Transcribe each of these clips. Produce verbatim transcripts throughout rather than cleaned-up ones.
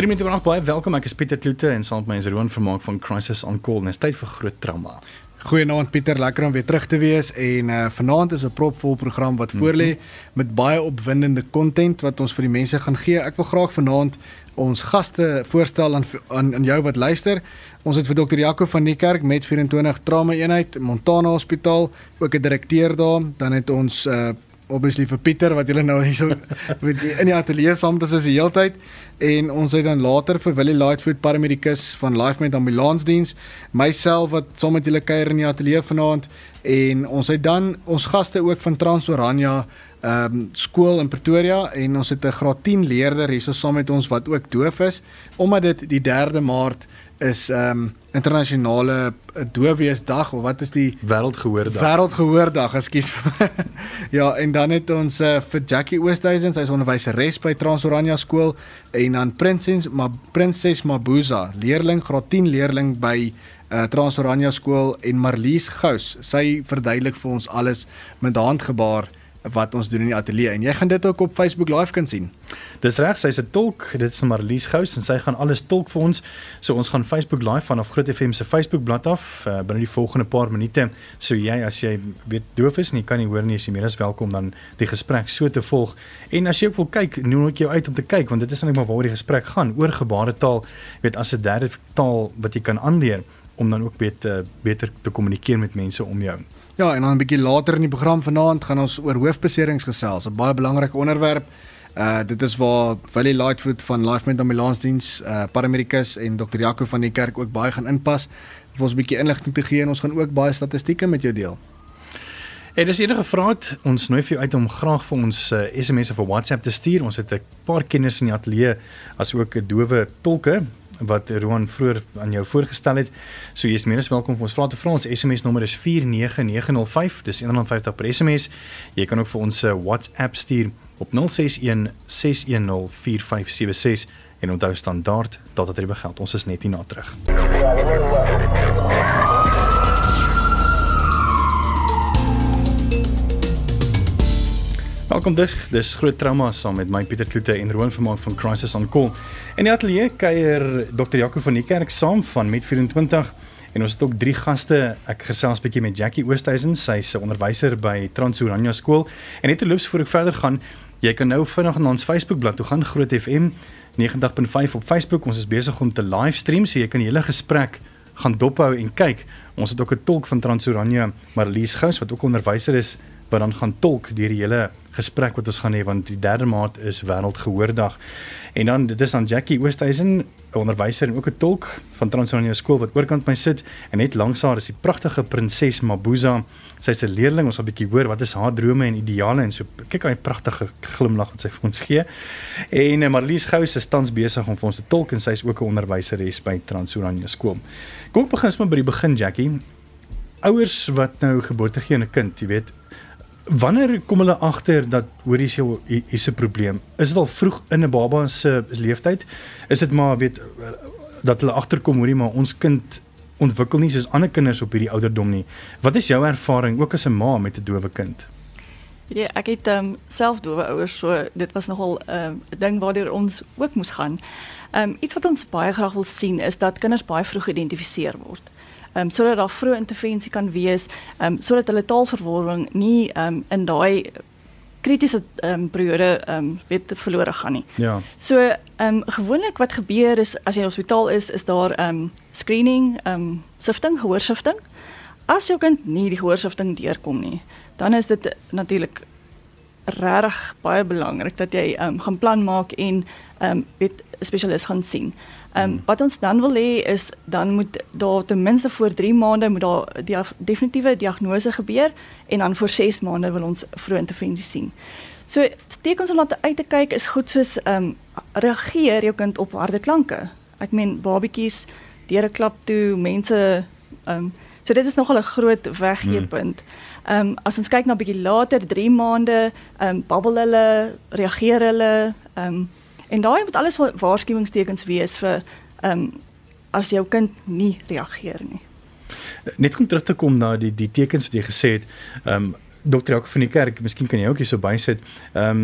drie minute oor agt, baie welkom, ek is Pieter Kloete en saam met my is Roan Vermaak van Crisis on Call en is tyd vir groot trauma. Goeienaand Pieter, lekker om weer terug te wees en uh, vanaand is 'n propvol program wat mm-hmm. voorlê met baie opwindende content wat ons vir die mense gaan gee. Ek wil graag vanaand ons gaste voorstel aan, aan, aan jou wat luister. Ons het vir dokter Jaco van Niekerk met vyf en twintig trauma eenheid, Montana Hospitaal, ook 'n direkteur daar. Dan het ons uh, obviously vir Pieter wat julle nou hier so in die ateljee saam met ons is die hele tyd, en ons het dan later vir Willie Lightfoot, paramedikus van Lifemate Ambulansdiens, myself wat saam met julle kuier in die ateljee vanaand, en ons het dan ons gaste ook van Transorania um, skool in Pretoria, en ons het 'n graad tien leerder hier so saam met ons wat ook doof is, omdat dit die derde Maart is um, internasionale doofweesdag, of wat is die? Wêreldgehoordag. Wêreldgehoordag, ekskuus. Ja, en dan het ons uh, vir Jackie Oosthuizen, sy is onderwyseres by Transorania skool, en dan Prinses, Ma, Prinses Mabuza, leerling, graad tien leerling by uh, Transorania skool, en Marlies Gous, sy verduidelik vir ons alles met handgebaar wat ons doen in die ateljee, en jy gaan dit ook op Facebook Live kan sien. Dis reg, sy is 'n tolk, dit is Marlies Gous, en sy gaan alles tolk vir ons, so ons gaan Facebook Live vanaf Groot F M se Facebookblad af, uh, binne die volgende paar minute, so jy, as jy weet doof is en jy kan nie hoor nie, is jy meer as welkom dan die gesprek so te volg, en as jy ook wil kyk, noem ek jou uit om te kyk, want dit is eintlik maar waaroor die gesprek gaan, oor gebaretaal, weet, as 'n derde taal wat jy kan aanleer, om dan ook beter, beter te kommunikeer met mense om jou. Ja, en dan 'n bietjie later in die program vanaand gaan ons oor hoofbeserings gesels, 'n baie belangrike onderwerp. Uh, dit is waar Willie Lightfoot van Lifemate Ambulansdiens, uh, paramedikus, en dokter Jaco van Niekerk ook baie gaan inpas, vir ons 'n bietjie inligting te gee, en ons gaan ook baie statistieke met jou deel. En as enige vrae het, ons nooi vir jou uit om graag vir ons uh, S M S of WhatsApp te stuur. Ons het 'n paar kenners in die ateljee, as ook 'n dowe tolke, wat Roan vroeër aan jou voorgestel het. So jy is meer as welkom vir ons vrae te vra. Ons S M S nommer is vier nege nege nul vyf, dis een vyftig per S M S. Jy kan ook vir ons uh, WhatsApp stuur op nul ses een ses een nul vier vyf sewe ses, en onthou standaard datatariewe geld. Ons is net hierna terug. Welkom terug, dis Groot Trauma saam met my Pieter Kloete en Roan Vermaak van Crisis on Call. In die ateljee kuier dokter Jaco van Niekerk saam van Met vyf en twintig, en ons het ook drie gaste. Ek gesels bietjie met Jackie Oosthuizen, sy is 'n onderwyser by Transorania skool, en net terloops voor ek verder gaan, jy kan nou vinnig na ons Facebookblad toe gaan, Groot F M negentig punt vyf op Facebook. Ons is besig om te livestream, so jy kan die hele gesprek gaan dophou en kyk. Ons het ook 'n tolk van Transorania, Marlies Gous, wat ook onderwyser is, wat dan gaan tolk deur die hele gesprek wat ons gaan hê, want die derde Maart is Wêreldgehoordag. En dan, dit is dan Jackie Oosthuizen, 'n onderwyser en ook 'n tolk van Transorania skool, wat oorkant my sit, en net langs haar is die pragtige Prinses Mabuza. Sy is 'n leerling, ons sal 'n bietjie hoor wat is haar drome en ideale, en so kyk hy pragtige glimlag wat sy vir ons gee. En Marlies Gous is tans besig om vir ons te tolk, en sy is ook 'n onderwyseres by Transorania skool. Kom ek begin maar by die begin, Jackie. Ouers wat nou geboorte gee aan 'n kind, jy weet, wanneer kom hulle agter dat, hoor jy sê, hier is 'n probleem? Is dit al vroeg in 'n baba se leeftyd? Is dit maar, weet, dat hulle agterkom, hoorie, maar ons kind ontwikkel nie soos ander kinders op hierdie ouderdom nie. Wat is jou ervaring, ook as 'n ma met 'n dowe kind? Ja, ek het um, self dowe ouers, so dit was nogal 'n um, ding waardeur ons ook moes gaan. Um, iets wat ons baie graag wil sien, is dat kinders baie vroeg geïdentifiseer word. Um, sodat daar vroeë intervensie kan wees, um, sodat hulle taalverworwing nie um, in daai kritiese um, periode um, weet verlore gaan nie. Ja. So um, gewoonlik wat gebeur is, as jy in die hospitaal is, is daar um, screening, um, sifting, gehoorsifting. As jou kind nie die gehoorsifting deurkom nie, dan is dit natuurlik regtig baie belangrik dat jy um, gaan plan maak en um, weet 'n spesialis gaan sien. Um, hmm. Wat ons dan wil hê is, dan moet daar ten minste voor drie maande moet daar die definitiewe diagnose gebeur, en dan voor ses maande wil ons vroeë intervensie sien. So tekens om na te uit te kyk is goed, soos um, reageer jou kind op harde klanke. Ek meen babatjies, deure klap toe, mense, um, so dit is nogal 'n groot weggeepunt. Hmm. Um, as ons kyk na bietjie later, drie maande, um, babbel hulle, reageer hulle, um, en daai moet alles waarskuwingstekens wees vir um, as jou kind nie reageer nie. Net om terug te kom na die die tekens wat jy gesê het, um, dokter Jaco van Niekerk, miskien kan jy ook hier so bysit. Um,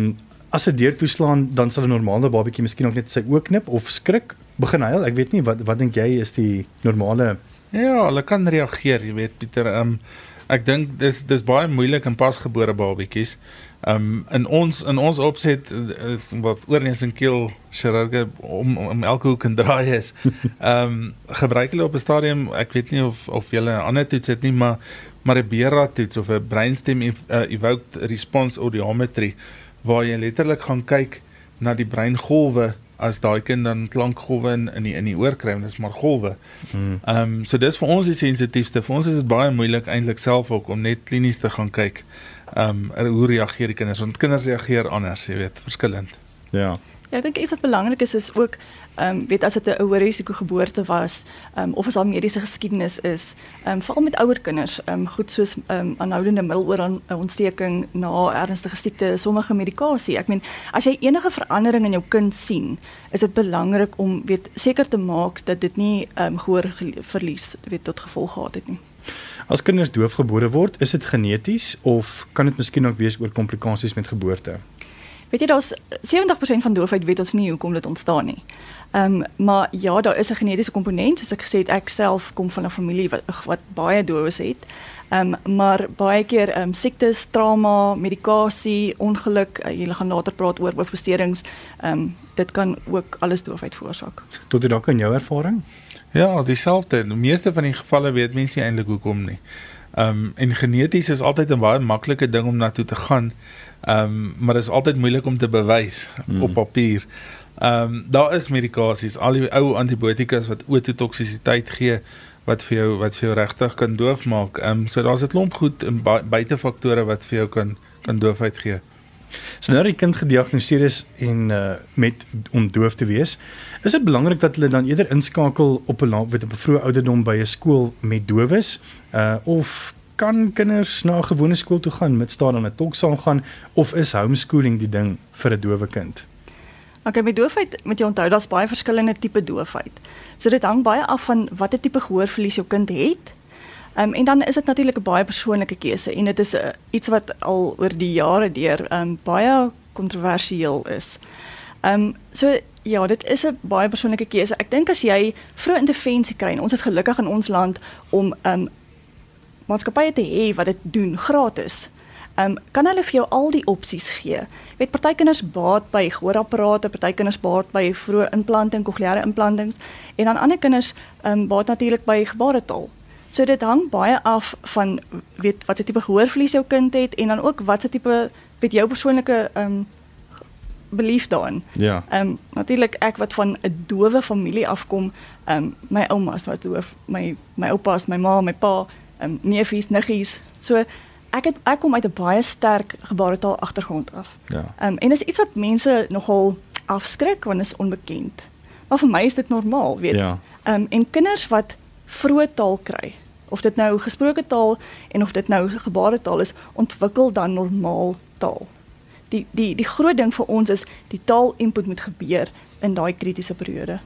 as dit deur toeslaan, dan sal 'n normale babatjie miskien ook net sy oë knip of skrik, begin huil. Ek weet nie, wat wat dink jy is die normale? Ja, hulle kan reageer, jy weet Pieter, um, ek dink dis dis baie moeilik in pasgebore babatjies. Um, in ons in ons opset is wat oorneus en keel chirurge om om elke hoek en draai is. um, gebruik hulle op 'n stadium, ek weet nie of of julle 'n ander toets het nie, maar maar 'n B R A toets of 'n brainstem uh, evoked response audiometry, waar jy letterlik gaan kyk na die breingolwe as daai kind dan klankgolwe in in die in die oor kry, en dis maar golwe. Hmm. Um, so dis vir ons die sensitiefste. Vir ons is dit baie moeilik eintlik self ook om net klinies te gaan kyk. Um, hoe reageer die kinders? Want kinders reageer anders, jy weet, verskillend. Ja. Ja, ek dink iets wat belangrik is, is ook, um, weet, as dit 'n hoë risiko geboorte was, um, of as daar mediese geskiedenis is, um, veral met ouer kinders, um, goed soos um, aanhoudende middenoorontsteking na ernstige siekte, sommige medikasie. Ek meen, as jy enige verandering in jou kind sien, is dit belangrik om, weet, seker te maak dat dit nie um, gehoorverlies, weet, tot gevolg gehad het nie. As kinders doofgebore word, is dit geneties of kan dit miskien ook wees oor komplikasies met geboorte? Weet jy, daar's sewentig persent van doofheid weet ons nie hoekom dit ontstaan nie. Um, maar ja, daar is 'n genetiese komponent, soos ek gesê het, ek self kom van 'n familie wat, wat baie doofes het. Um, maar baie keer um, siektes, trauma, medikasie, ongeluk, uh, jy gaan later praat oor oorforcerings, um, dit kan ook alles doofheid veroorsaak. Tot dit dalk in jou ervaring? Ja, dieselfde. Die meeste van die gevalle weet mense nie eintlik hoekom nie. Um, en geneties is altyd 'n baie maklike ding om na toe te gaan, um, maar dit is altyd moeilik om te bewys mm. op papier. Um, daar is medikasies, al die ou antibiotikas wat ototoksisiteit gee, wat vir jou wat vir jou regtig kan doof maak. Um, so daar's 'n klomp goed en buitefaktore wat vir jou kan kan doofheid gee. So nou die kind gediagnoseer is en uh, met om doof te wees, is dit belangrik dat hulle dan eerder inskakel op 'n weet op 'n vroeë ouderdom by 'n skool met dowes, uh, of kan kinders na 'n gewone skool toe gaan, met staan aan 'n tolksaal gaan, of is homeschooling die ding vir 'n dowe kind? Okay, met doofheid moet jy onthou, daar's baie verskillende tipe doofheid. So dit hang baie af van watter tipe gehoorverlies jou kind het. Um, en dan is dit natuurlik 'n baie persoonlike keuse en dit is uh, iets wat al oor die jare deur um, baie kontroversieel is. Um, so ja, dit is 'n baie persoonlike keuse. Ek dink as jy vroeë intervensie kry, en ons is gelukkig in ons land om um, maatskappye te hê wat dit doen gratis, um, kan hulle vir jou al die opsies gee. Weet, party kinders baat by gehoorapparate, party kinders baat by vroeë implanting, cochleaire implantings, en dan ander kinders um, baat natuurlik by gebaretaal. So dit hang baie af van, weet, wat se tipe gehoorverlies jou kind het, en dan ook wat se tipe, weet, jou persoonlike um, belief daarin. Ja. Um, natuurlik ek wat van 'n dowe familie afkom, um, my ouma is wat doof, my my oupa is, my ma, my pa, um, neefies, niggies. So ek het ek kom uit 'n baie sterk gebaretaal agtergrond af. Ja. Um, en is iets wat mense nogal afskrik want is onbekend. Maar vir my is dit normaal, weet. Ja. Um, en kinders wat vroeë taal kry, of dit nou gesproke taal en of dit nou gebaretaal is, ontwikkel dan normaal taal. Die die die groot ding vir ons is die taal input moet gebeur in daai kritiese periode.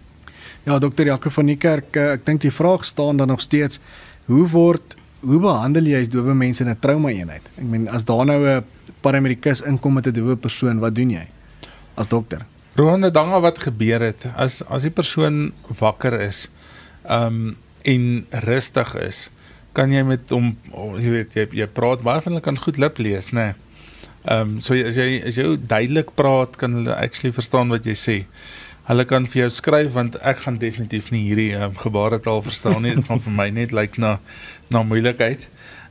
Ja, dokter Jaco van Niekerk, ek dink die vraag staan dan nog steeds, hoe word hoe behandel jy as dowe mense in 'n trauma-eenheid? Ek meen, as daar nou 'n paramedikus inkom met 'n dowe persoon, wat doen jy as dokter? Roan, dit hang af wat gebeur het. As as die persoon wakker is, um en rustig is, kan jy met hom, oh, jy weet, jy, jy praat, baie van hulle kan goed lip lees, né? Um, so as jy, as jy duidelik praat, kan hulle actually verstaan wat jy sê. Hulle kan vir jou skryf, want ek gaan definitief nie hierdie um, gebaretaal verstaan nie, dit gaan vir my net lyk na, na moeilikheid.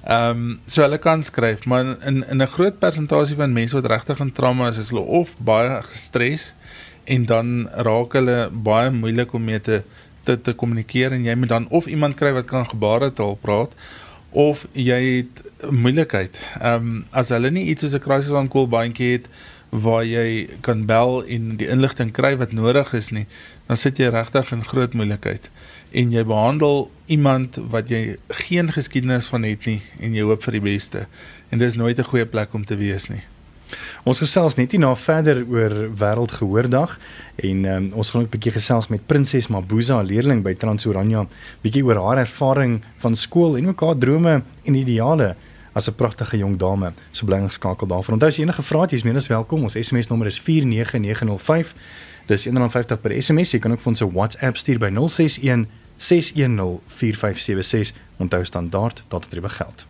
Um, so hulle kan skryf, maar in, in 'n groot persentasie van mense wat regtig in trauma is, is hulle of baie gestres, en dan raak hulle baie moeilik om mee te te, te kommunikeer, en jy moet dan of iemand kry wat kan gebaretaal praat, of jy het moeilikheid. Um, as hulle nie iets soos 'n crisis on call bandjie het, waar jy kan bel en die inligting kry wat nodig is nie, dan sit jy regtig in groot moeilikheid. En jy behandel iemand wat jy geen geskiedenis van het nie, en jy hoop vir die beste. En dit is nooit 'n goeie plek om te wees nie. Ons gesels net hierna verder oor Wêreldgehoordag, en um, ons gaan ook 'n bietjie gesels met Prinses Mabuza, 'n leerling by Transurania, bietjie oor haar ervaring van skool en ook haar drome en ideale as 'n pragtige jong dame. So bly ingeskakel daarvan. Onthou as jy enige vrae het, jy is meer as welkom. Ons S M S nommer is vier nege nege nul vyf. Dis een rand vyftig per S M S. Jy kan ook vir ons 'n WhatsApp stuur by nul ses een ses een nul vier vyf sewe ses. Onthou standaard datatrewe geld.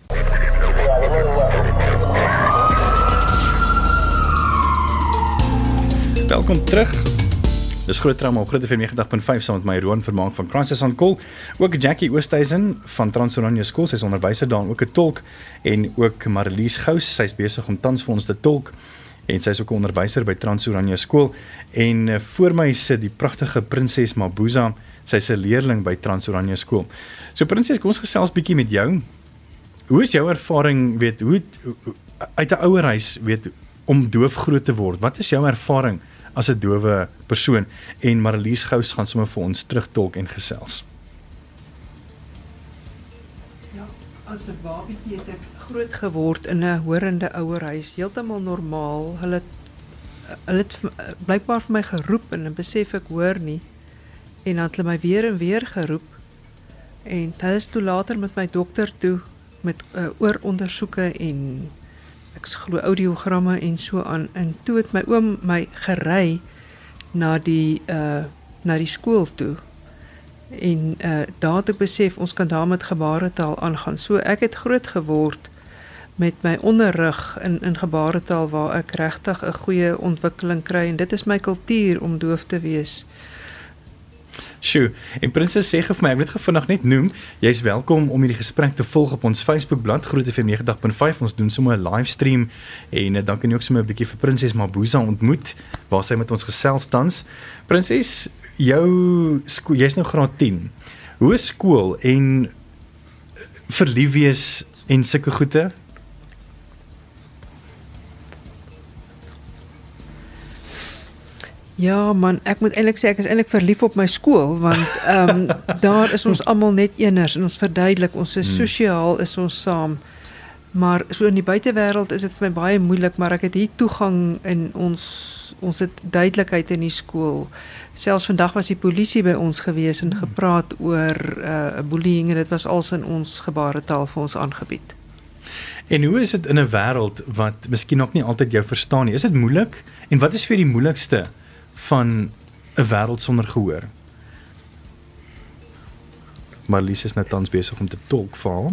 Welkom terug. Dis Groot Trauma op Groot F M negentig punt vyf saam met my Roan Vermaak van Crisis on Call. Ook Jackie Oosthuizen van Transoranje Skool, sy is onderwyser daar en ook 'n tolk, en ook Marlies Gous, sy is besig om tans vir ons te tolk en sy is ook 'n onderwyser by Transoranje Skool. En uh, voor my sit die pragtige Prinses Mabuza, sy is 'n leerling by Transoranje Skool. So Prinses, kom ons gesels bietjie met jou. Hoe is jou ervaring, weet, hoe uit 'n ouerhuis, weet, om doof groot te word? Wat is jou ervaring as 'n dowe persoon? En Marlies Gous gaan sommer vir ons terugtolk en gesels. Ja, as 'n babietjie het ek groot geword in 'n horende ouerhuis, heeltemal normaal. Hulle hulle het blykbaar vir my geroep en dan besef ek hoor nie. En dan het hulle my weer en weer geroep. En hulle is toe later met my dokter toe met uh, oorondersoeke en ek glo audiogramme en so aan, en toe het my oom my gery na die uh, na die skool toe, en uh, daar het ek besef ons kan daar met gebaretaal aangaan. So ek het groot geword met my onderrig in, in gebaretaal waar ek regtig 'n goeie ontwikkeling kry, en dit is my kultuur om doof te wees. Sjoe, en Prinses sê vir my, ek wil dit vinnig net noem, jy is welkom om hierdie gesprek te volg op ons Facebookblad, Groot F M negentig punt vyf, ons doen sommer 'n livestream, en uh, dan kan jy ook sommer 'n bietjie vir Prinses Mabuza ontmoet, waar sy met ons gesels tans. Prinses, jou skool, jy's nou graad tien, hoe is skool en verlief wees en sulke goede? Ja man, ek moet eintlik sê ek is eintlik verlief op my skool, want ehm um, daar is ons almal net eeners en ons verduidelik, ons is sosiaal, is ons saam. Maar so in die buitewêreld is dit vir my baie moeilik, maar ek het hier toegang en ons ons het duidelikheid in die skool. Selfs vandag was die polisie by ons gewees en gepraat oor uh, bullying, en dit was als in ons gebaretaal vir ons aangebied. En hoe is dit in 'n wêreld wat miskien ook nie altyd jou verstaan nie? Is dit moeilik? En wat is vir die moeilikste van 'n wêreld sonder gehoor? Marlies is nou tans besig om te tolk vir haar.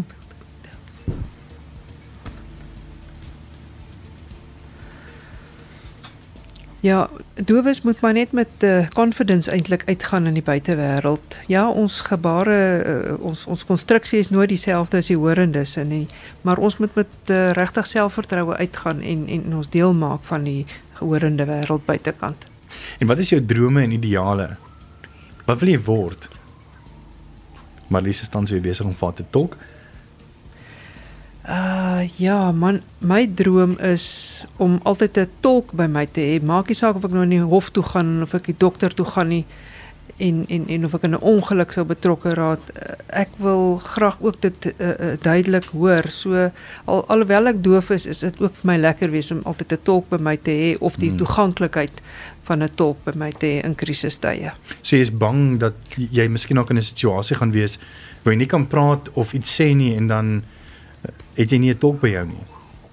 Ja, dowes moet maar net met uh, confidence eintlik uitgaan in die buitewêreld. Ja, ons gebare, uh, ons ons konstruksie is nooit dieselfde as die horendes, en die, maar ons moet met uh, regtig selfvertroue uitgaan en en ons deel maak van die gehorende wêreld buitekant. En wat is jou drome en ideale? Wat wil jy word? Marlies is tans weer besig om vir haar te tolk. Uh, ja, man, my droom is om altyd 'n tolk by my te hê. Maak nie saak of ek nou in die hof toe gaan of ek die dokter toe gaan nie, en en en of ek in 'n ongeluk sou betrokke raak. Ek wil graag ook dit uh, uh, duidelik hoor. So al alhoewel ek doof is, is dit ook vir my lekker wees om altyd 'n tolk by my te hê, of die hmm. toeganklikheid van 'n tolk by my te hê in krisistye. So jy is bang dat jy miskien ook in 'n situasie gaan wees waar jy nie kan praat of iets sê nie, en dan het jy nie 'n tolk by jou nie.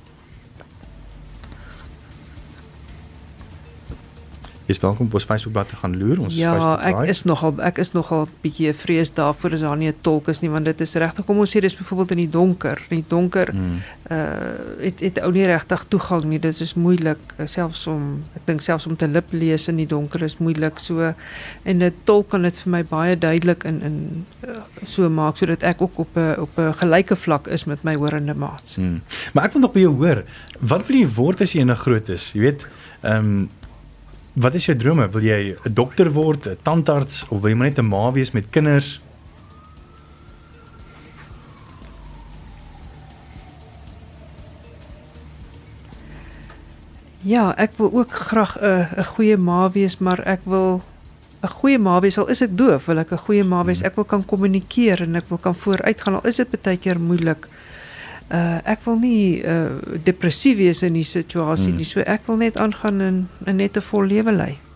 Jy is welkom op ons Facebookblad te gaan loer. Ons ja, ek is nogal ek is nogal bietjie 'n vrees daarvoor as daar nie 'n tolk is nie, want dit is regtig, kom ons sê dis byvoorbeeld in die donker. In die donker hmm. uh het het ou nie regtig toegang nie. Dit is moeilik, selfs om ek dink selfs om te lip lees in die donker is moeilik. So, en 'n tolk kan dit vir my baie duidelik in in uh, so maak sodat ek ook op 'n op 'n gelyke vlak is met my horende maats. Hmm. Maar ek wil nog by jou hoor. Wat wil jy word as jy nou groot is? Jy weet, ehm um, wat is jou drome? Wil jy 'n dokter word, 'n tandarts, of wil jy maar net 'n ma wees met kinders? Ja, ek wil ook graag 'n 'n goeie ma wees, maar ek wil 'n goeie ma wees, al is ek doof, wil ek 'n goeie ma wees. Ek wil kan kommunikeer en ek wil kan vooruitgaan, al is dit baie keer moeilik. Uh, ek wil nie uh, depressief wees in die situasie hmm. nie, so ek wil net aangaan en, en net 'n vol lewe lei.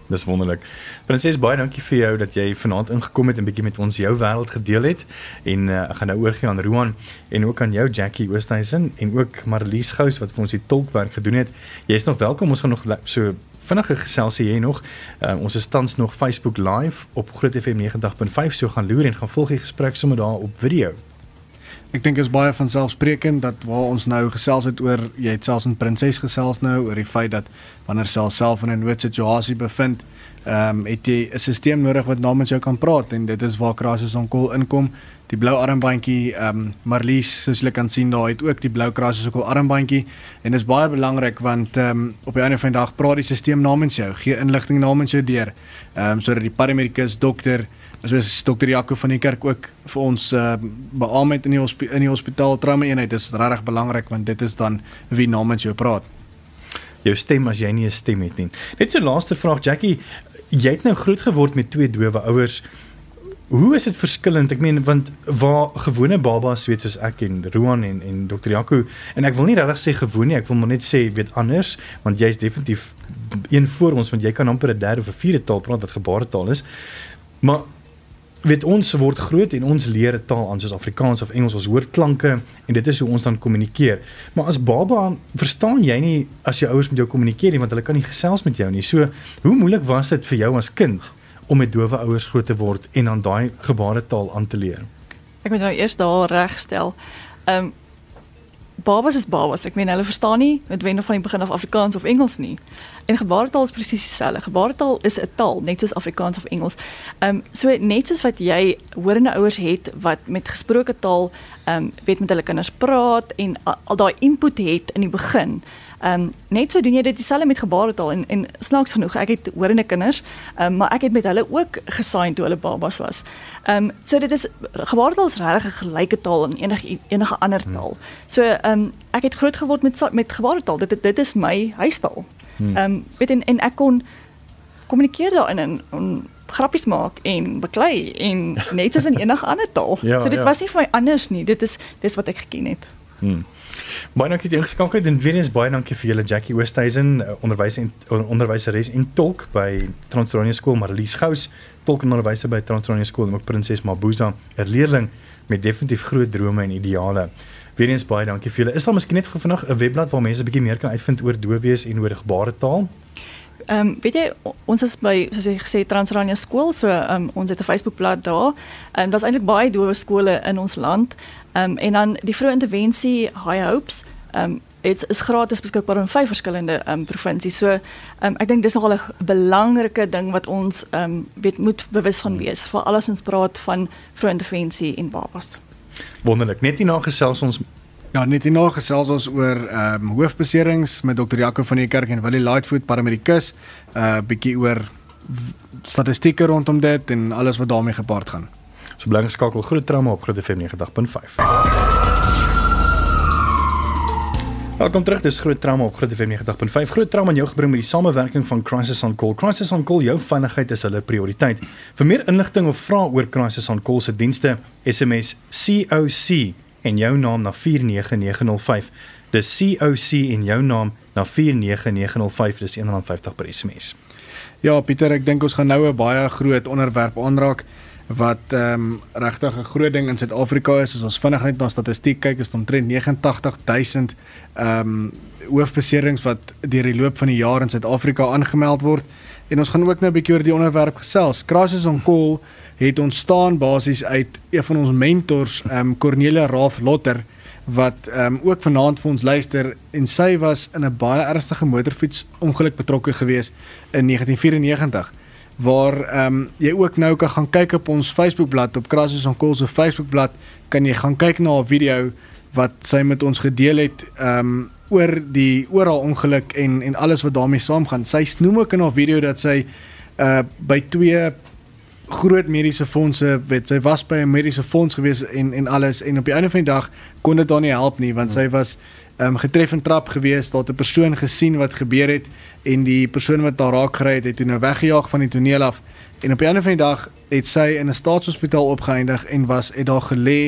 Dis wonderlik. Prinses, baie dankie vir jou dat jy vanaand ingekom het en bietjie met ons jou wêreld gedeel het. En uh, ek gaan nou oorgie aan Roan en ook aan jou Jackie Oosthuizen en ook Marlies Gous wat vir ons die tolkwerk gedoen het. Jy is nog welkom, ons gaan nog so vinnige geselsie jy nog. Uh, ons is tans nog Facebook live op Groot F M negentig punt vyf, so gaan loer en gaan volg die gesprek sommer daar op video. Ek dink is baie van selfsprekend dat waar ons nou gesels het oor, jy het selfs in Prinses gesels nou oor die feit dat wanneer sy self in 'n noodsituasie bevind, ehm um, het jy 'n stelsel nodig wat namens jou kan praat en dit is waar Crisis on Call inkom. Die blou armbandjie, ehm um, Marlies, soos julle kan sien, daar het ook die blou Crisis on Call armbandjie en dit is baie belangrik want ehm um, op die einde van die dag praat die stelsel namens jou, gee inligting namens jou deur, ehm um, sodat die paramedikus, dokter, soos dokter Jaco van die kerk ook vir ons uh, beaam het in die, hospi in die hospitaal trauma eenheid, dis regtig belangrik want dit is dan wie namens jou praat. Jou stem as jy nie 'n stem het nie. Net so laaste vraag, Jackie, jy het nou groot geword met twee dowe ouers. Hoe is dit verskillend? Ek meen, want waar gewone babas, weet soos ek en Roan en, en dokter Jaco, en ek wil nie regtig sê gewoon nie, ek wil maar net sê, weet anders, want jy is definitief een voor ons, want jy kan amper 'n derde of 'n vierde taal praat wat gebaretaal is. Maar weet ons word groot en ons leer 'n taal aan soos Afrikaans of Engels, ons hoor klanke en dit is hoe ons dan kommunikeer. Maar as baba verstaan jy nie as jou ouers met jou kommunikeer nie, want hulle kan nie gesels met jou nie. So, hoe moeilik was dit vir jou as kind om met dowe ouers groot te word en dan daai gebaretaal aan te leer? Ek moet nou eers daar regstel. Ehm um, babas is babas. Ek meen hulle verstaan nie noodwendig van die begin af Afrikaans of Engels nie. En gebaretaal is presies dieselfde. Gebaretaal is 'n taal, net soos Afrikaans of Engels. Ehm um, so net soos wat jy horende ouers het wat met gesproke taal ehm um, weet met hulle kinders praat en al, al daai input het in die begin. Ehm um, net so doen jy dit dieselfde met gebaretaal en en snaaks genoeg, ek het horende kinders, ehm um, maar ek het met hulle ook gesign toe hulle babas was. Ehm um, so dit is gebaretaal is regtig 'n gelyke taal aan enige enige ander taal. So ehm um, ek het groot geword met met gebaretaal. Dit dit is my huistaal. Ehm um, weet en en ek kon kommunikeer daarin en, en grappies maak en beklei en net soos in enige ander taal. Ja, so dit ja. was nie vir my anders nie. Dit is dis wat ek geken het. Hmm. Baie dankie dat jy ingeskakel het en weer eens baie dankie vir julle Jackie Oosthuizen, onderwyser en onderwyseres en tolk by Transylvania Skool, Marlies Gous, tolk en onderwyser by Transylvania Skool en ook Prinses Mabuza, 'n leerling met definitief groot drome en ideale. Weer eens baie dankie vir julle. Is daar miskien net vinnig 'n webblad waar mense 'n bietjie meer kan uitvind oor doofwees en oor gebaretaal? Ehm um, weet jy, ons is by soos jy gesê Transylvania Skool, so ehm um, ons het 'n Facebookblad daar. Ehm um, daar's eintlik baie dowe skole in ons land. Ehm um, en dan die vroeë intervensie High Hopes, ehm um, dit is gratis beskikbaar in vyf verskillende ehm um, provinsies. So ehm um, ek dink dis nogal 'n belangrike ding wat ons ehm um, weet moet bewus van wees, vir alles ons praat van vroeë intervensie en babas. Wonderlik. Net hierna gesels ons Ja, net hierna gesels ons oor ehm um, hoofbeserings met dokter Jaco van die kerk en Willie Lightfoot, paramedikus, 'n uh, bietjie oor statistieke rondom dit en alles wat daarmee gepaard gaan. So bly geskakel, Groot Trauma op Groot F M negentig punt vyf. Welkom terug, dis Groot Trauma op Groot F M negentig punt vyf. Groot Trauma aan jou gebring met die samewerking van Crisis on Call. Crisis on Call, jou veiligheid is hulle prioriteit. Vir meer inligting of vrae oor Crisis on Call se dienste, S M S C O C en jou naam na vier nege nege nul vyf. Dis C O C en jou naam na vier nege nege nul vyf, dis een rand vyftig per S M S. Ja, Pieter, ek dink ons gaan nou 'n baie groot onderwerp aanraak wat ehm um, regtig 'n groot ding in Suid-Afrika is. As ons vinnig net na statistiek kyk, is dit omtrent negentig duisend ehm um, hoofbeserings wat deur die loop van die jaar in Suid-Afrika aangemeld word. En ons gaan ook nou 'n bietjie oor die onderwerp gesels. Crisis on Call het ontstaan basies uit een van ons mentors, ehm um, Cornelia Raaf Lotter, wat um, ook vanaand vir ons luister, en sy was in 'n baie ernstige motorfiets ongeluk betrokke gewees in negentien vyf-en-negentig, waar um, jy ook nou kan gaan kyk op ons Facebookblad, op Crisis on Call se Facebookblad, kan jy gaan kyk na 'n video wat sy met ons gedeel het, um, oor die oor haar ongeluk en, en alles wat daarmee saamgaan. Sy noem ook in haar video dat sy uh, by twee groot mediese fondse, weet, sy was by 'n mediese fonds gewees en, en alles, en op die einde van die dag kon dit daar nie help nie, want sy was um, getref en trap gewees, daar het 'n persoon gesien wat gebeur het, en die persoon wat daar raak gery het, het toe nou weggejaag van die toneel af, en op die einde van die dag het sy in 'n staatshospitaal opgeëindig, en was, het daar gelê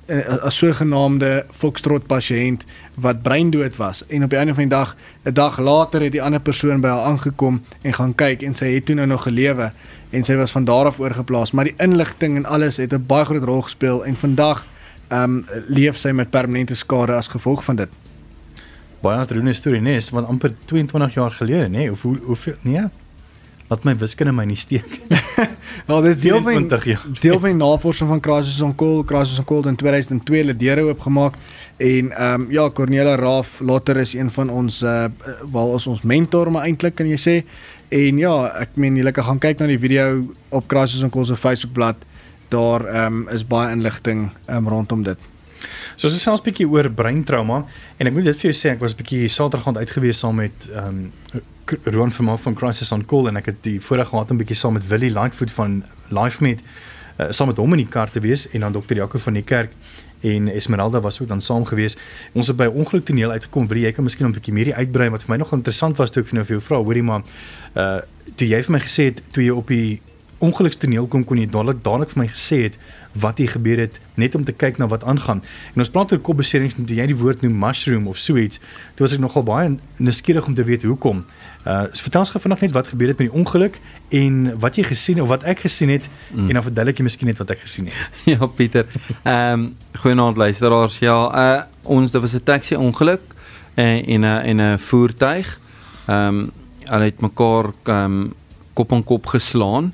'n sogenaamde Foxtrot pasiënt wat breindood was en op die einde van die dag 'n dag later het die ander persoon by haar aangekom en gaan kyk en sy het toe nou nog gelewe en sy was van daar af oorgeplaas, maar die inligting en alles het 'n baie groot rol gespeel en vandag um, leef sy met permanente skade as gevolg van dit. Baie atroene storie, nee, is wat amper tweeëntwintig jaar gelede, nee, of hoe hoeveel nee. Laat my wiskunde my nie steek. Nou, dis deel van tweeëntwintig jaar. deel van die navorsing van Crisis on Call, Crisis on Call het in tweeduisend en twee hulle deure oopgemaak en ehm um, ja, Cornelia Raaf later is een van ons uh wel as ons mentor maar eintlik kan jy sê. En ja, ek meen julle kan gaan kyk na die video op Crisis on Call se Facebookblad. Daar ehm um, is baie inligting um, rondom dit. So ons is selfs 'n bietjie oor breintrauma en ek moet dit vir jou sê, ek was 'n bietjie Saterdag uit gewees saam met ehm um, Roan Vermaak van Crisis on Call en ek het die voorreg gehad om 'n bietjie saam met Willie Lightfoot van LifeMed uh, saam met hom in die kar te wees en dan dokter Jaco van die kerk en Esmeralda was ook dan saam gewees. Ons het by ongeluk toneel uitgekom, Willie, jy kan miskien 'n bietjie meer uitbrei wat vir my nog interessant was toe ek vir nou vir jou vra, hoorie maar uh toe jy vir my gesê het toe jy op die ongelukstoneel kom kon jy dadelik dadelik vir my gesê het wat hier gebeur het, net om te kyk na wat aangaan. En ons praat oor kopbeserings en toe jy die woord noem mushroom of so iets, toe was ek nogal baie nuuskierig om te weet hoekom. Uh, so vertel ons gou vanaand net wat gebeur het met die ongeluk en wat jy gesien of wat ek gesien het mm. en dan verduidelik jy miskien net wat ek gesien het. Ja, Pieter. Ehm um, goeienaand luisteraars. Ja, uh, ons daar was 'n taxi ongeluk uh, in 'n in 'n voertuig. Ehm um, hulle het mekaar ehm um, kop aan kop geslaan.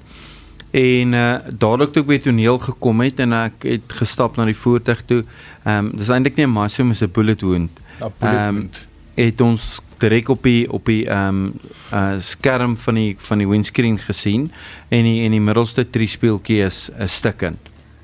En uh, dadelik toe ek by die toneel gekom het en ek het gestap na die voertuig toe. Ehm um, dis eintlik nie 'n mushroom, is 'n bullet wound. Ehm um, het ons direk op die op die ehm um, uh, skerm van die van die windscreen gesien en die en die middelste triespieeltjie is 'n stukkend.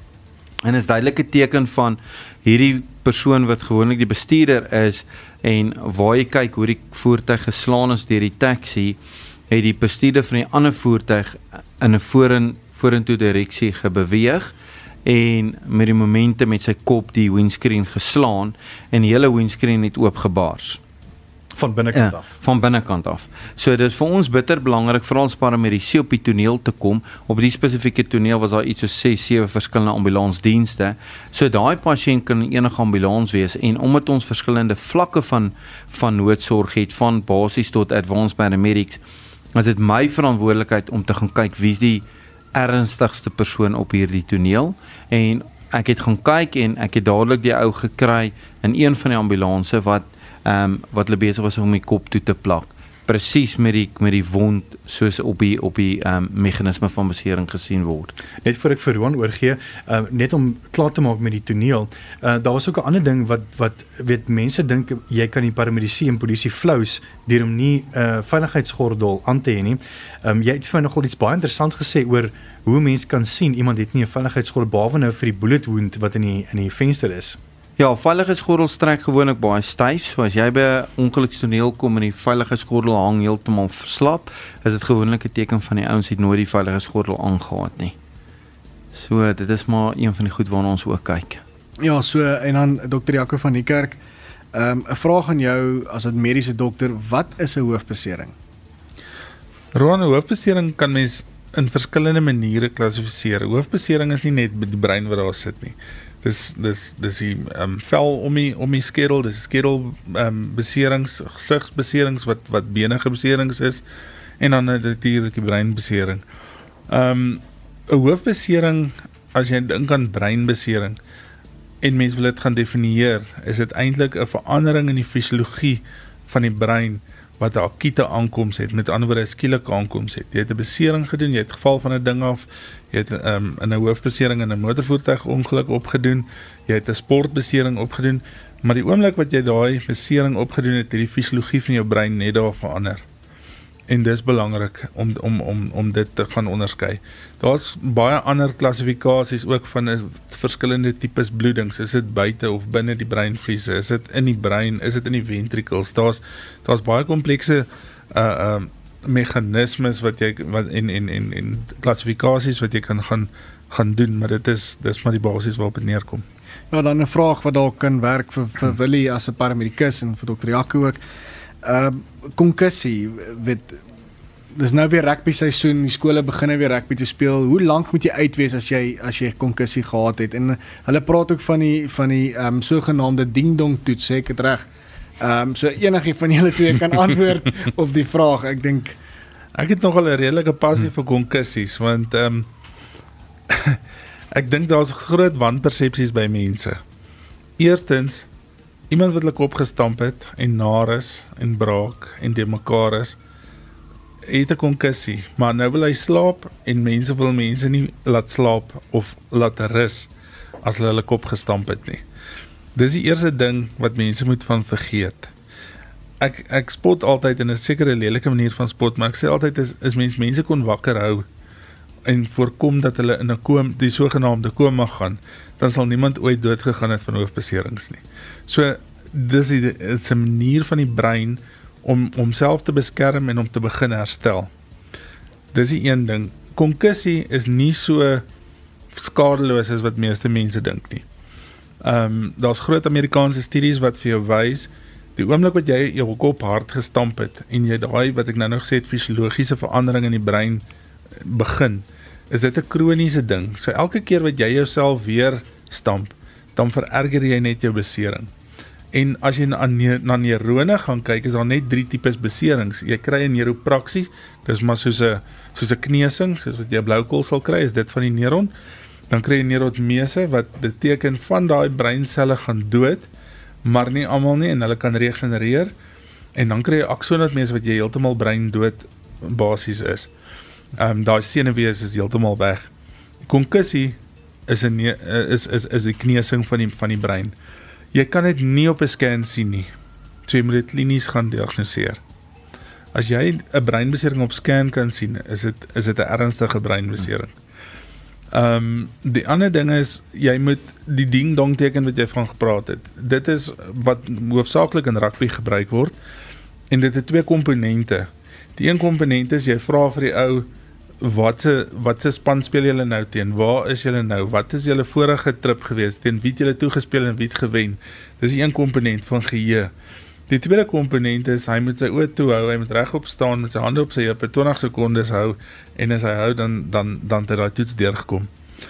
En is duidelik 'n teken van hierdie persoon wat gewoonlik die bestuurder is en waar jy kyk hoe die voertuig geslaan is deur die taxi, het die bestuurder van die ander voertuig in 'n voren vorentoe direksie gebeweeg en met die momente met sy kop die windscreen geslaan en die hele windscreen het oopgebaars. Van binnekant ja, af. Van binnekant af. So dit is vir ons bitter belangrik, veral as paramedici op die toneel te kom. Op die spesifieke toneel was daar iets soos ses, sewe verskillende ambulansdienste. So daai pasiënt kan enige ambulans wees en omdat ons verskillende vlakke van van noodsorg het, van basies tot advanced paramedics, is dit my verantwoordelikheid om te gaan kyk wie's die ernstigste persoon op hierdie toneel en ek het gaan kyk en ek het dadelik die ou gekry in een van die ambulanse wat ehm um, wat hulle besig was om die kop toe te plak. Presies met die met die wond soos op die op die ehm um, meganisme van besering gesien word. Net voor ek vir Roan oorgee, uh, net om klaar te maak met die toneel. Uh, daar was ook 'n ander ding wat wat weet mense dink jy kan die paramedici en polisie flous deur om nie 'n uh, veiligheidsgordel aan te hê nie. Um, jy het vir my nogal iets baie interessants gesê oor hoe mense kan sien iemand het nie 'n veiligheidsgordel behalwe nou vir die bullet wound wat in die in die venster is. Ja, veiligheidsgordel strek gewoonlik baie styf, so as jy by 'n ongelukstoneel kom en die veiligheidsgordel hang heeltemal verslap, is dit gewoonlik 'n teken van die ouens het nooit die veiligheidsgordel aangehad nie. So dit is maar een van die goed waarna ons ook kyk. Ja, so en dan dokter Jaco van die kerk, ehm um, 'n vraag aan jou as 'n mediese dokter, wat is 'n hoofbesering? Roan, 'n hoofbesering kan mens in verskillende maniere klassifiseer. Hoofbesering is nie net by die brein wat daar sit nie. Dis dis dis die um, vel om die om die skedel, dis skedel um, beserings, gesigsbeserings wat wat benige beserings is en dan natuurlik die breinbesering. Um 'n hoofbesering, as jy dink aan breinbesering en mens wil dit gaan definieer, is dit eintlik 'n verandering in die fisiologie van die brein wat 'n akute aankoms het, met ander woorde 'n skielike aankoms het. Jy het 'n besering gedoen, jy het geval van 'n ding af, jy het um, in 'n hoofbesering in 'n motorvoertuig ongeluk opgedoen, jy het 'n sportbesering opgedoen, maar die oomblik wat jy daai besering opgedoen het, het die fisiologie van jou brein net daar verander. En dis belangrik om om om om dit te gaan onderskei. Daar's baie ander klassifikasies ook van 'n verskillende tipes bloedings. Is dit buite of binne die breinvliese? Is dit in die brein? Is dit in die ventricles? Daar's daar's baie komplekse uh uh meganismes wat jy wat en en en en klassifikasies wat jy kan gaan gaan doen, maar dit is dis maar die basis waarop dit neerkom. Ja, dan 'n vraag wat dalk kan werk vir vir Willie as 'n paramedikus en vir dokter Jaco ook. Ehm uh, konkussie, weet dis nou weer rugby seisoen, die skole begin nou weer rugby te speel. Hoe lank moet jy uit wees as jy as jy konkussie gehad het? En hulle praat ook van die van die ehm um, sogenaamde ding-dong toets, sê ek dit reg? Ehm um, so enigiemand van julle twee kan antwoord op die vraag. Ek dink ek het nogal 'n redelike passie vir konkussies, want ehm um, ek dink daar's groot wanpersepsies by mense. Eerstens, iemand wat hulle kop gestamp het en nar is en braak en de mekaar is, het 'n konkussie, maar nou wil hy slaap en mense wil mense nie laat slaap of laat rus as hulle hulle kop gestamp het nie. Dis die eerste ding wat mense moet van vergeet. Ek ek spot altyd in 'n sekere lelike manier van spot, maar ek sê altyd is is mense mense kon wakker hou en voorkom dat hulle in 'n kom die sogenaamde koma gaan, dan sal niemand ooit dood gegaan het van hoofbeserings nie. So dis die dit's 'n manier van die brein om homself te beskerm en om te begin herstel. Dis die een ding. Konkussie is nie so skadeloos as wat meeste mense dink nie. Ehm um, daar's groot Amerikaanse studies wat vir jou wys die oomblik wat jy jou kop hard gestamp het en jy daai wat ek nou nog gesê het fisiologiese verandering in die brein begin, is dit 'n kroniese ding. So elke keer wat jy jouself weer stamp, dan vererger jy net jou besering. En as jy na, na neurone gaan kyk, is daar net drie tipes beserings. Jy kry 'n neuropraksie, dis maar soos 'n soos 'n kneusing, soos wat jy 'n bloukool sal kry, is dit van die neuron. Dan kry jy neurotmese wat beteken van daai breinselle gaan dood, maar nie almal nie en hulle kan regenereer. En dan kry jy aksonotmese wat jy heeltemal brein dood basies is. Ehm um, daai senuwees is heeltemal weg. Konkussie is 'n is is is 'n kneusing van die van die brein. Jy kan dit nie op 'n scan sien nie. So jy moet dit klinies gaan diagnoseer. As jy 'n breinbesering op scan kan sien, is dit is dit 'n ernstige breinbesering. Ehm um, die ander ding is jy moet die ding-dong teken wat jy van gepraat het. Dit is wat hoofsaaklik in rugby gebruik word en dit het twee komponente. Die een komponent is jy vra vir die ou wat se wat se span speel julle nou teen? Waar is julle nou? Wat is julle vorige trip gewees? Teen wie het julle toegespeel en wie het gewen? Dis die een komponent van geheue. Die tweede komponent is hy moet sy oë toe hou, hy moet regop staan met sy hande op sy heupe twintig sekondes hou en as hy hou dan dan dan het hy toets deurgekom.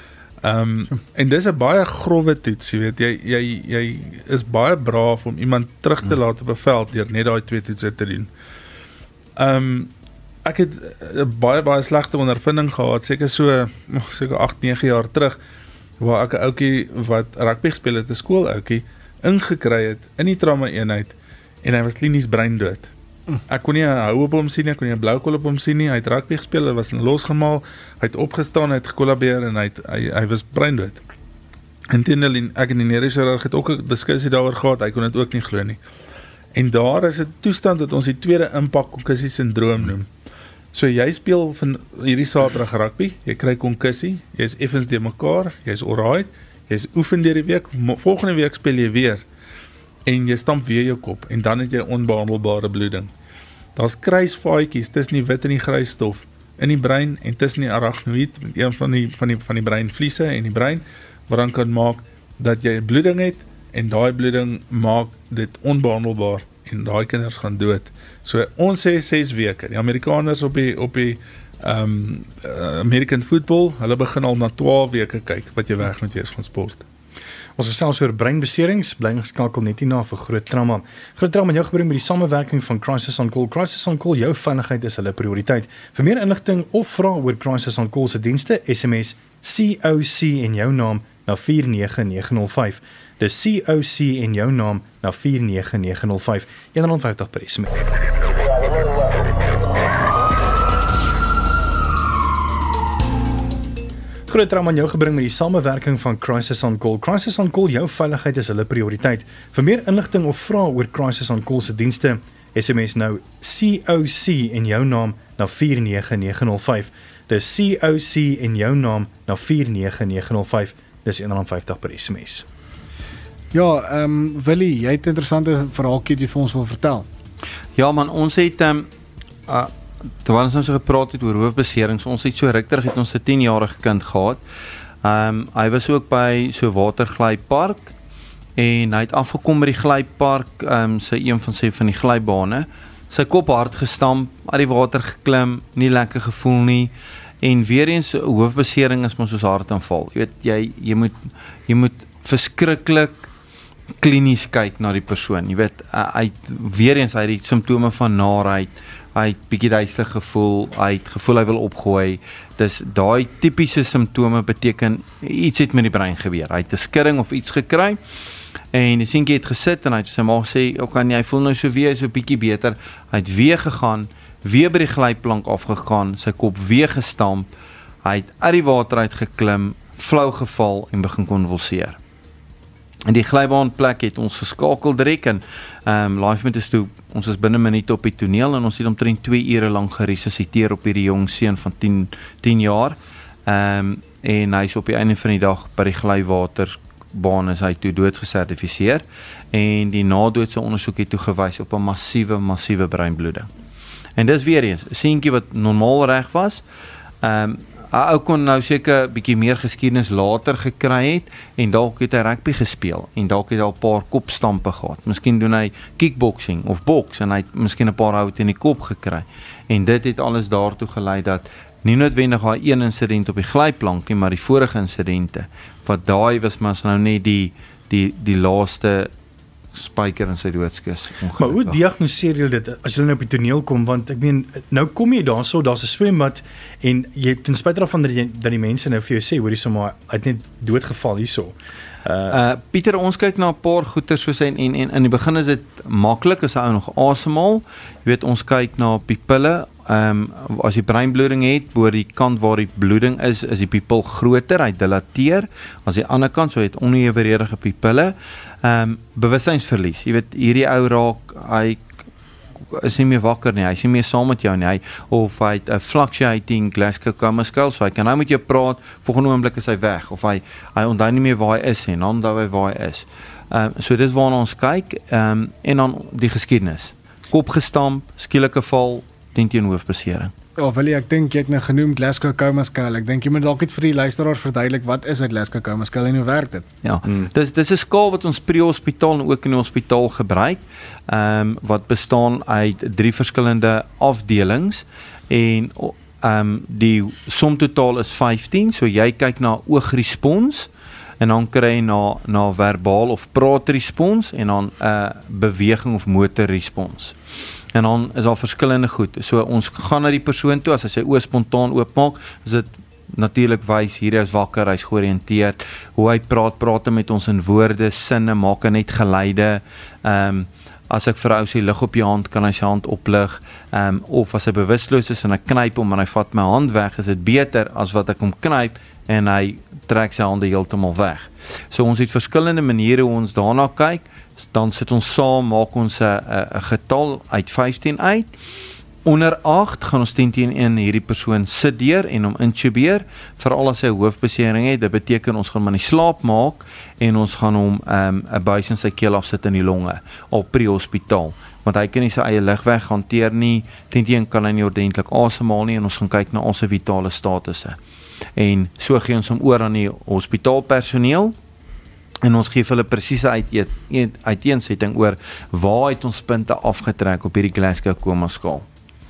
Ehm um, en dis 'n baie growwe toets, jy weet, jy jy jy is baie braaf om iemand terug te laat op 'n veld deur net daai twee toetse te doen. Ehm um, ek het 'n baie baie slegte ondervinding gehad, seker so seker agt nege jaar terug, waar ek 'n ouetjie wat rugby gespeel het, 'n skoolouetjie, ingekry het in die trauma eenheid en hy was klinies breindood. Ek kon nie 'n hou op hom sien nie, ek kon nie 'n bloukool op hom sien nie. Hy het rugby gespeel, hy was losgemaal, hy het opgestaan, hy het gekollabeer en hy het, hy, hy was breindood. Inteendeel, ek en die neurochirurg het ook 'n diskussie daaroor gehad, hy kon dit ook nie glo nie. En daar is 'n toestand wat ons die tweede impak konkussie sindroom noem. So jy speel van hierdie Saterdag rugby, jy kry konkussie, jy is effens de mekaar, jy is alright, jy is oefen deur die week, volgende week speel jy weer en jy stamp weer jou kop en dan het jy onbehandelbare bloeding. Daar's kruisvaatjies tussen die wit en die grys stof in die brein en tussen die arachnoïd, met een van die van die van die breinvliese en die brein wat dan kan maak dat jy bloeding het en daai bloeding maak dit onbehandelbaar en daai kinders gaan dood. So ons sê ses weke. Die Amerikaners op die op die ehm um, uh, American football, hulle begin al na twaalf weke kyk wat jy weg moet wees van sport. Ons gesels oor breinbeserings, bly geskakel net hierna vir Groot Trauma. Groot Trauma jou gebring met die samewerking van Crisis on Call. Crisis on Call, jou veiligheid is hulle prioriteit. Vir meer inligting of vrae oor Crisis on Call se dienste, S M S C O C en jou naam na vier nege nege nul vyf. Dis C O C en jou naam na vier nege nege nul vyf. een honderd vyftig per S M S. Groot Trauma jou gebring met die samewerking van Crisis on Call. Crisis on Call, jou veiligheid is hulle prioriteit. Vir meer inligting of vrae oor Crisis on Call se dienste, S M S nou C O C en jou naam na vier nege nege nul vyf. Dis C O C en jou naam na vier nege nege nul vyf. Dis een honderd vyftig per S M S. Ja, ehm um, Willie, jy het 'n interessante verhaaltjie wat jy vir ons wil vertel. Ja man, ons het ehm um, uh, terwyl ons nou so gepraat het oor hoofbeserings, ons het so ruk terug het ons 'n tienjarige kind gehad. Ehm um, hy was ook by so waterglypark en hy het afgekom by die glypark, ehm um, sy een van sy van die glybane sy kop hard gestamp, uit die water geklim, nie lekker gevoel nie. En weer eens hoofbesering is maar soos hartaanval. Jy weet jy jy moet jy moet verskriklik klinies kyk na die persoon. Jy weet hy het weer eens hy het die simptome van naarheid, hy het bietjie duiselig gevoel, hy het gevoel hy wil opgooi. Dis daai tipiese simptome beteken iets het met die brein gebeur. Hy het 'n skudding of iets gekry. En die seentjie het gesit en hy het sy ma gesê, "Oké, nee, hy voel nou so weer so bietjie beter." Hy het weer gegaan, weer by die glyplank afgegaan, sy kop weer gestamp. Hy het uit die water uit geklim, flou geval en begin konvulseer. En die glybaanplek het ons geskakel direk en um, live met ons toe, ons is binne minute op die toneel en ons het omtrent twee ure lank geresusciteer op hierdie jong seun van tien jaar. Um, en hy is op die einde van die dag by die glywaterbaan is hy toe dood gesertifiseer en die nadoodse ondersoek het toe gewys op 'n massiewe massiewe breinbloeding. En dis weer eens 'n seentjie wat normaal reg was. Ehm um, Hy ou kon nou seker bietjie meer geskiedenis later gekry het en dalk het hy rugby gespeel en dalk het hy al 'n paar kopstampe gehad. Miskien doen hy kickboxing of boks en hy het miskien 'n paar hout in die kop gekry. En dit het alles daartoe gelei dat nie noodwendig daai een insident op die glyplank nie, maar die vorige insidente wat daai was maar nou net die die die laaste spyker in sy doodskus. Maar hoe diagnoseer jy dit as jy nou op die toneel kom, want ek meen nou kom jy daarso, daar's 'n swembad en jy ten spyte daarvan dat jy dat die mense nou vir jou sê hoor jy sommer hy het net doodgeval hierso. Uh, uh Pieter, ons kyk na 'n paar goeie soos en en in die begin is dit maklik as 'n ou nog asemhaal. Jy weet ons kyk na pupille. Ehm um, as jy breinbloeding het, bo die kant waar die bloeding is, is die pupil groter, hy dilateer. As die ander kant, so hy het oneweredige pupille. Ehm um, bewussynsverlies. Jy weet hierdie ou raak hy is nie meer wakker nie, hy is nie meer saam met jou nie, hy, of hy het 'n fluctuating Glasgow coma skull, so hy kan nou met jou praat, volgende oomblik is hy weg, of hy hy onthou nie meer waar hy is nie, en dan onthou hy waar hy is. Ehm um, so dis waarna ons kyk, ehm um, en dan die geskiedenis. Kop gestamp, skielike val, teen teen hoofbesering. Ja, wil jy, ek dink jy het nou genoem Glasgow coma skull. Ek dink jy moet dalk net vir die luisteraars verduidelik wat is 'n Glasgow coma skull en hoe werk dit? Ja, hmm. dis dis 'n skaal wat ons pre-hospitaal en ook in die hospitaal gebruik. Ehm um, wat bestaan uit drie verskillende afdelings en ehm um, die som totaal is vyftien. So jy kyk na oogrespons en dan kry jy na na verbaal of praatrespons en dan 'n uh, beweging of motorrespons. En dan is daar verskillende goed. So ons gaan na die persoon toe, as hy sy oë spontaan oopmaak, is dit natuurlik wys hier is wakker, hy's georiënteerd. Hoe hy praat, praat hy met ons in woorde, sinne, maak hy net geluide. Ehm um, as ek vir ou sê lig op jou hand, kan hy sy hand oplig. Ehm um, of as hy bewusteloos is en ek knyp hom en hy vat my hand weg, is dit beter as wat ek hom knyp en hy trek sy hande heeltemal weg. So ons het verskillende maniere hoe ons daarna kyk. Dan sit ons saam, maak ons 'n 'n getal uit vyftien uit. Onder agt gaan ons teen teen een hierdie persoon sit deur en hom intubeer, veral as hy hoofbesering het. Dit beteken ons gaan hom aan die slaap maak en ons gaan hom 'n um, buis in sy keel afsit in die longe op pre-hospitaal, want hy kan nie sy eie lugweg hanteer nie. Teen teen kan hy nie ordentlik asemhaal nie en ons gaan kyk na al sy vitale statusse. En so gee ons hom oor aan die hospitaalpersoneel. En ons gee vir hulle presiese uit, uiteensetting oor waar het ons punte afgetrek op hierdie Glasgow coma skaal.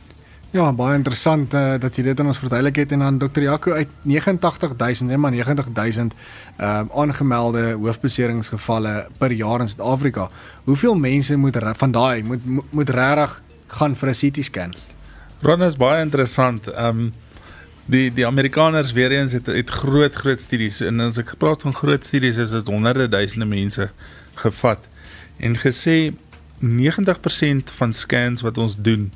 Ja, baie interessant uh, dat jy dit aan ons verduidelik het. En dan dokter Jaco, uit negentig duisend, nee maar negentig duisend uh, aangemelde hoofbeseringsgevalle per jaar in Suid-Afrika. Hoeveel mense moet van daai moet moet regtig gaan vir 'n C T scan? Ron, is baie interessant. Um, Die die Amerikaners weer eens het, het groot groot studies en as ek gepraat van groot studies is dit honderde duisende mense gevat en gesê negentig persent van scans wat ons doen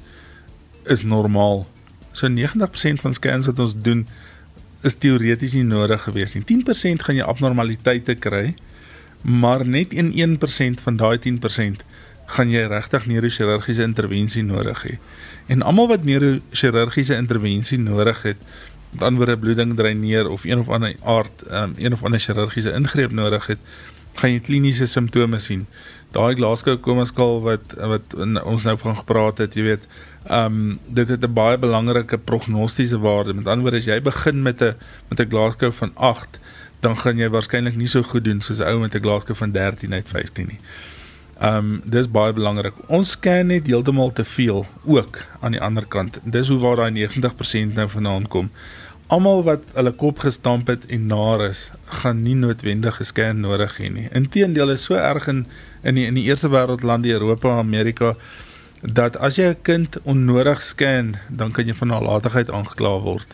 is normaal. So negentig persent van scans wat ons doen is teoreties nie nodig gewees nie. tien persent gaan jy abnormaliteite kry, maar net in een persent van daai tien persent gaan jy regtig neurochirurgiese intervensie nodig hê. En almal wat neurochirurgiese intervensie nodig het, met ander woorde bloeding dreineer of een of ander aard, um, een of ander chirurgiese ingreep nodig het, gaan jy kliniese simptome sien. Daai Glasgow coma skaal wat wat ons nou van gepraat het, jy weet, um, dit het 'n baie belangrike prognostiese waarde. Met ander woorde, as jy begin met 'n met 'n Glasgow van agt, dan gaan jy waarskynlik nie so goed doen soos 'n ou met 'n Glasgow van dertien uit vyftien nie. Um, dis baie belangrik. Ons scan net heeltemal te veel ook aan die ander kant. Dis hoe waar daai negentig persent nou vandaan kom. Almal wat hulle kop gestamp het en naar is, gaan nie noodwendig gescan nodig hê nie. Inteendeel is so erg in in die, in die eerste wêreldlande, Europa, Amerika, dat as jy 'n kind onnodig scan, dan kan jy van nalatigheid aangekla word.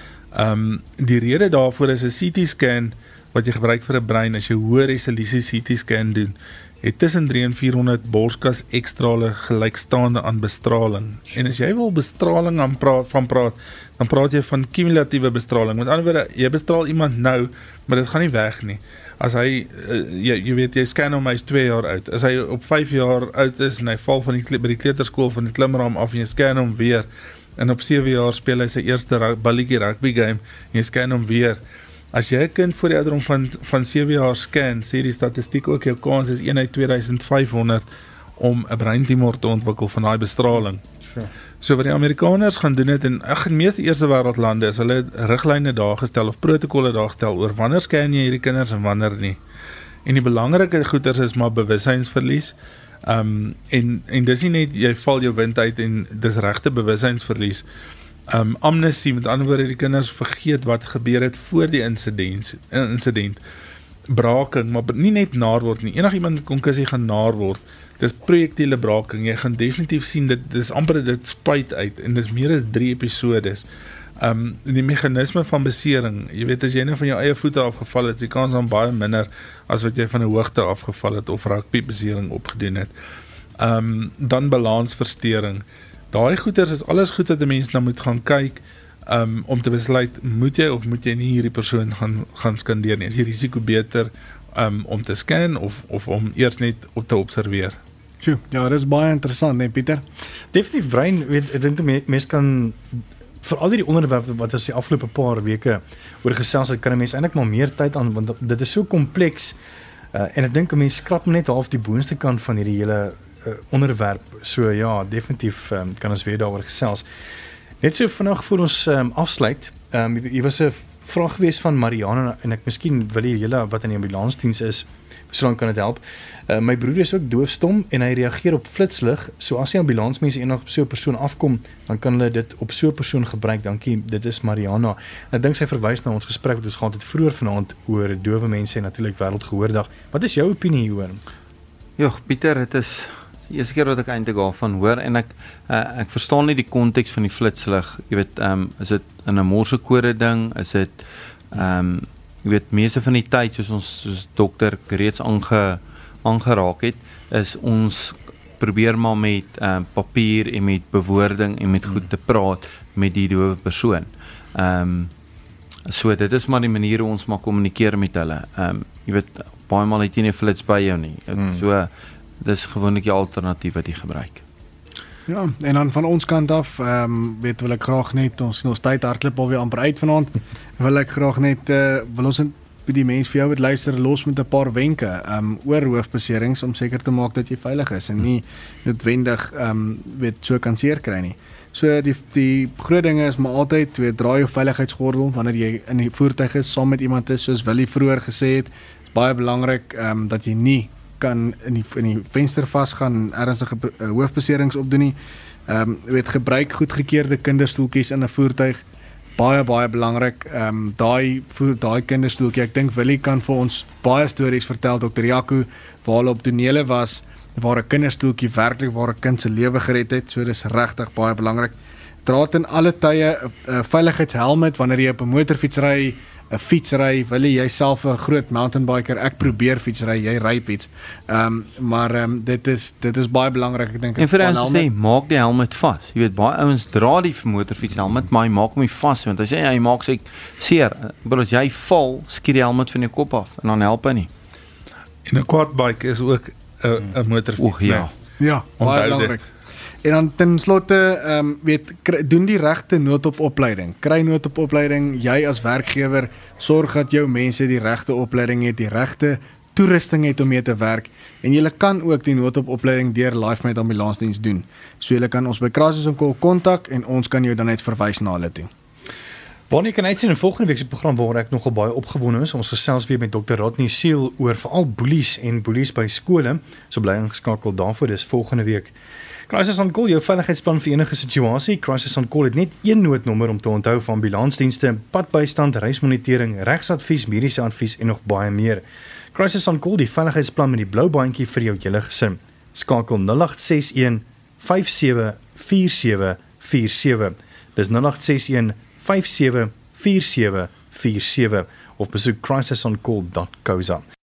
Um, die rede daarvoor is 'n C T scan wat jy gebruik vir 'n brein, as jy hoë resolusie C T scan doen, het tussen drie en vierhonderd borskas ekstrale gelykstaande aan bestraling. En as jy wil bestraling aan praat, van praat, dan praat jy van kumulatiewe bestraling. Met ander woorde, jy bestraal iemand nou, maar dit gaan nie weg nie. As hy, uh, jy, jy weet, jy scan hom, hy is twee jaar oud. As hy op vyf jaar oud is en hy val van die, by die kleuterskool van die klimraam af en jy scan hom weer, en op sewe jaar speel hy sy eerste balletjie rugby game, en jy scan hom weer. As jy 'n kind voor die ouderdom van, van sewe jaar scan, sê die statistiek ook, jou kans is een uit twee duisend vyf honderd om 'n breintumor te ontwikkel van daai bestraling. Sure. So wat die Amerikaners gaan doen het, en ag, in meeste eerste wêreldlande is hulle riglyne daar gestel of protokolle daar gestel oor wanneer scan jy hierdie kinders en wanneer nie. En die belangrike goeters is maar bewussynsverlies. Um, en, en dis nie net, jy val jou wind uit en dis regte bewussynsverlies. Um, amnestie, met ander woorde, die kinders vergeet wat gebeur het voor die incident, incident. Braking, maar nie net naar word nie. Enig iemand met konkussie gaan naar word. Dis projektiele braking. Jy gaan definitief sien, dit dis amper dit spuit uit, en dis meer as drie episodes. Um, die mechanisme van besering, jy weet, as jy nou van jou eie voete afgeval het, die kans dan baie minder as wat jy van 'n hoogte afgeval het of rugby besering opgedoen het. Um, dan balansversteuring. Daai goeders is alles goed wat 'n mens nou moet gaan kyk, um, om te besluit, moet jy of moet jy nie hierdie persoon gaan, gaan skandeer nie. Is die risiko beter um, om te scan of, of om eers net op te observeer? Sjoe, ja, dit is baie interessant, nee Pieter? Definitief, Brein, weet, ek dink die mens kan, vir al die onderwerpe wat ons die afgelope paar weke oor gesels het, kan 'n mens eintlik maar meer tyd aan, want dit is so kompleks, uh, en ek dink 'n mens skrap net half die boonste kant van hierdie hele uh, onderwerp, so ja, definitief um, kan ons weer daaroor gesels. Net so vinnig voor ons um, afsluit, um, hier was 'n vraag gewees van Mariana, en ek miskien wil hier julle wat in die ambulansdiens is, so dan kan dit help. Uh, my broer is ook doofstom en hy reageer op flitslig, so as die ambulansmense eendag op so 'n persoon afkom, dan kan hulle dit op so 'n persoon gebruik. Dankie, dit is Mariana. En ek dink sy verwys na ons gesprek wat ons gehad het vroeër vanaand oor dowe mense en natuurlik Wêreldgehoordag. Wat is jou opinie hieroor? Ja, Pieter, dit is die eerste keer wat ek eintlik daarvan hoor, en ek uh, ek verstaan nie die konteks van die flitslig. Jy weet, um, is dit in 'n morsekode ding? Is dit um, jy weet, meeste van die tyd, soos ons soos dokter reeds aange aangeraak het, is ons probeer maar met um, papier en met bewoording en met goed te praat met die dowe persoon. Um, so dit is maar die manier hoe ons maar kommunikeer met hulle. Um, jy weet, baie maal het jy nie flits by jou nie. Hmm. So, dis gewoonlik die alternatief wat jy gebruik. Ja, en dan van ons kant af, um, weet wil ek graag net, ons ons tyd hardloop alweer amper uit vanaand, wil ek graag net, uh, wil ons by die mens vir jou wat luister, los met 'n paar wenke um, oor hoofbeserings, om seker te maak dat jy veilig is, en nie noodwendig um, weet, so kan seer kry nie. So die, die groot dinge is maar altyd, weet, draai jou veiligheidsgordel, wanneer jy in die voertuig is, saam met iemand is, soos Willie vroeër gesê het, is baie belangrik, um, dat jy nie kan in die, in die venster vasgaan en ernstige uh, hoofbeserings opdoen nie. Um, weet, gebruik goedgekeurde kinderstoeltjies in 'n voertuig, baie baie belangrik. Um, daai daai kinderstoeltjie, ek dink Willie kan vir ons baie stories vertel, dokter Jaco, waar hulle op tonele was, waar 'n kinderstoeltjie werklik waar 'n kind se lewe gered het, so dis regtig baie belangrik. Dra ten alle tye 'n uh, veiligheidshelm wanneer jy op 'n motorfiets ry, 'n fietsry, wil jy self 'n groot mountainbiker, ek probeer fietsry, jy ry fiets. Ehm um, maar ehm um, dit is dit is baie belangrik, ek dink. En vir ons sê, maak die helm vas. Jy weet, baie ouens dra die motorfietshelm, maar hy maak hom nie vas, want as jy hy maak sy seer, maar as jy val, skiet die helm van jou kop af en dan help hy nie. En 'n quadbike is ook 'n 'n motorfiets. Oeg, ja. Ja, baie belangrik. En dan ten slotte, ehm um, weet, kry, doen die regte noodopopleiding. Kry noodopopleiding, jy as werkgewer, sorg dat jou mense die regte opleiding het, die regte toerusting het om mee te werk, en jy kan ook die noodopopleiding deur LifeMate ambulansdiens doen. So jy kan ons by Crisis on Call kontak en ons kan jou dan net verwys na hulle toe. Bonnie kan uitsien in volgende week se program waar ek nogal baie opgewonde is. Ons gesels weer met dokter Rodney Seal oor veral boelies en boelies by skole. So bly ingeskakel daarvoor, dis volgende week. Crisis on Call, jou veiligheidsplan vir enige situasie. Crisis on Call het net een noodnommer om te onthou vir ambulansdienste, padbystand, reismonitering, regsadvies, mediese advies en nog baie meer. Crisis on Call, die veiligheidsplan met die blou bandjie vir jou hele gesin. Skakel nul agt ses een vyf sewe vier sewe vier sewe. Dis nul agt ses een vyf sewe vier sewe vier sewe of besoek crisis on call dot co dot za.